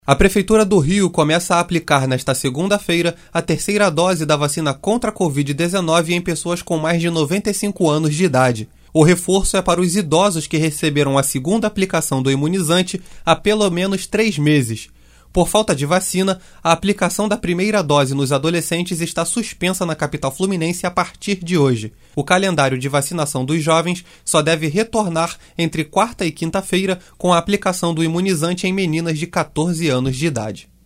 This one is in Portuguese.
A Prefeitura do Rio começa a aplicar nesta segunda-feira a terceira dose da vacina contra a Covid-19 em pessoas com mais de 95 anos de idade. O reforço é para os idosos que receberam a segunda aplicação do imunizante há pelo menos 3 meses. Por falta de vacina, a aplicação da primeira dose nos adolescentes está suspensa na capital fluminense a partir de hoje. O calendário de vacinação dos jovens só deve retornar entre quarta e quinta-feira com a aplicação do imunizante em meninas de 14 anos de idade.